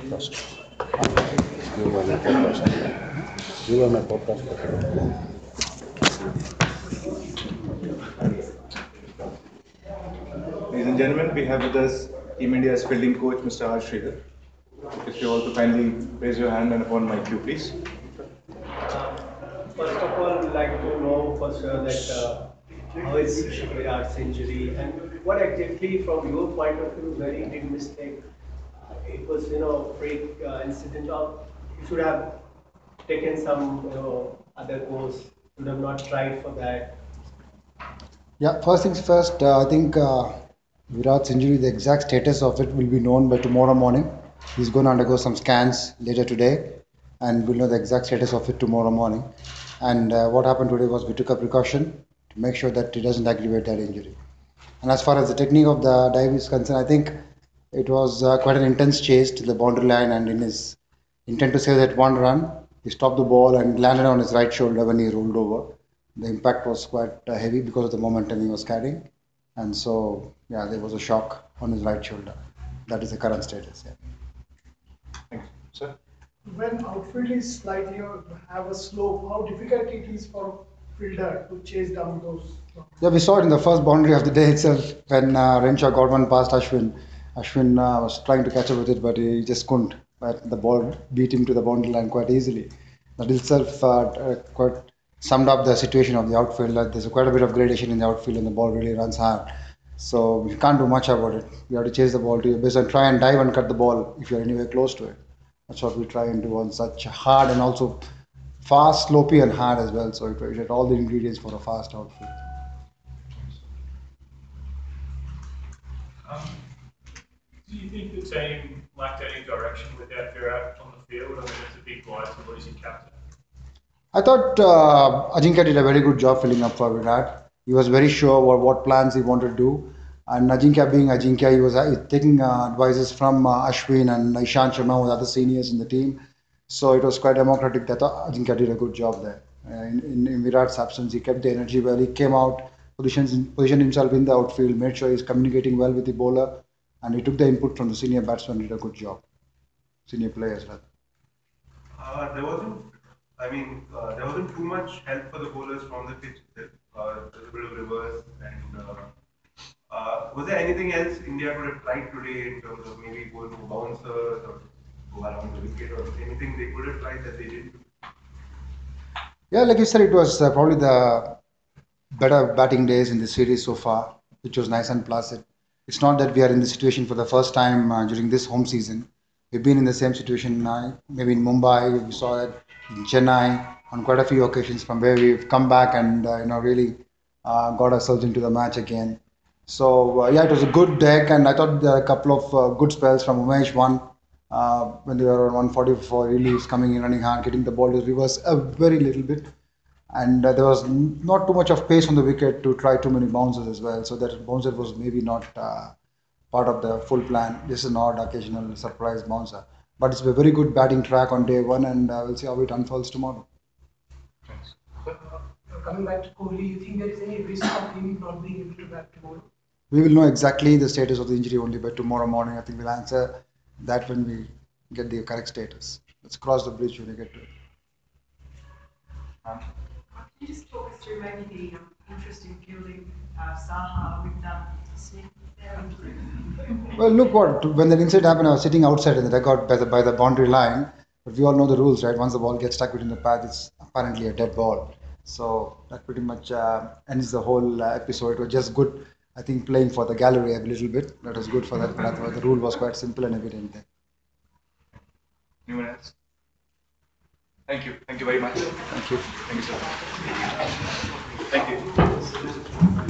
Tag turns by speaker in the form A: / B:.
A: podcast. You are my podcast. You are my podcast.
B: Ladies and gentlemen, we have with us Team India's fielding coach, Mr. R. Sridhar. If you all to kindly raise your hand and upon my cue, please.
C: First of all, I'd like to know for sure that how is Virat's injury and what exactly, from your point of view, where he did mistake. It was, freak incident, or he should have taken some, other course. Should have not tried for that.
D: Yeah, first things first, I think Virat's injury, the exact status of it will be known by tomorrow morning. He's going to undergo some scans later today, and we'll know the exact status of it tomorrow morning. And what happened today was we took a precaution to make sure that it doesn't aggravate that injury. And as far as the technique of the dive is concerned, I think it was quite an intense chase to the boundary line, and in his intent to save that one run, he stopped the ball and landed on his right shoulder when he rolled over. The impact was quite heavy because of the momentum he was carrying, and so yeah, there was a shock on his right shoulder. That is the current status. Yeah.
B: Thank you, sir.
E: When outfield is slightly or have a slope, how difficult it is for fielder to chase down those.
D: Yeah, we saw it in the first boundary of the day itself when Renshaw got one past Ashwin. Ashwin was trying to catch up with it, but he just couldn't. But the ball beat him to the boundary line quite easily. That itself quite summed up the situation of the outfield. There's quite a bit of gradation in the outfield, and the ball really runs hard. So we can't do much about it. We have to chase the ball to your base and try and dive and cut the ball if you're anywhere close to it. That's what we try and do on such hard and also fast, slopey, and hard as well. So it had all the ingredients for a fast outfield.
F: Do you think the team lacked any direction without Virat on the field? I mean, it's a big blow to lose your captain.
D: I thought Ajinkya did a very good job filling up for Virat. He was very sure what plans he wanted to do. And Ajinkya being Ajinkya, he was taking advices from Ashwin and Ishant Sharma with other seniors in the team. So it was quite democratic that Ajinkya did a good job there. In Virat's absence, he kept the energy well. He came out, positioned himself in the outfield, made sure he's communicating well with the bowler, and he took the input from the senior batsmen and did a good job. Senior players, rather.
G: There wasn't too much help for the bowlers from the pitch. There's a bit of reverse, and was there anything else India could have tried today in terms of maybe going for bouncers or go around the wicket or anything they could have tried that they didn't?
D: Yeah, like you said, it was probably the better batting days in the series so far, which was nice and placid. It's not that we are in this situation for the first time during this home season. We've been in the same situation maybe in Mumbai. We saw it in Chennai on quite a few occasions from where we've come back and really got ourselves into the match again. So yeah, it was a good deck, and I thought there were a couple of good spells from Umesh. One when they were on 144, really was coming in, running hard, getting the ball to reverse a very little bit, and there was not too much of pace on the wicket to try too many bounces as well. So that bouncer was maybe not part of the full plan. Just an odd occasional surprise bouncer. But it's a very good batting track on day one, and we'll see how it unfolds tomorrow.
B: Thanks.
E: Coming back to Kohli, you think there is any risk of him not being able to bat tomorrow?
D: We will know exactly the status of the injury only by tomorrow morning. I think we'll answer that when we get the correct status. Let's cross the bridge when we get to it.
H: Can you just talk us through maybe the interest in fielding Saha with Smith there?
D: Well, look when that incident happened, I was sitting outside in the dugout by the boundary line. But we all know the rules, right? Once the ball gets stuck between the pads, it's apparently a dead ball. So that pretty much ends the whole episode. It was just good, I think, playing for the gallery a little bit. That was good for that. But otherwise, the rule was quite simple and evident there.
B: Anyone else? Thank you. Thank you very much.
D: Thank you.
B: Thank you, sir. Thank you.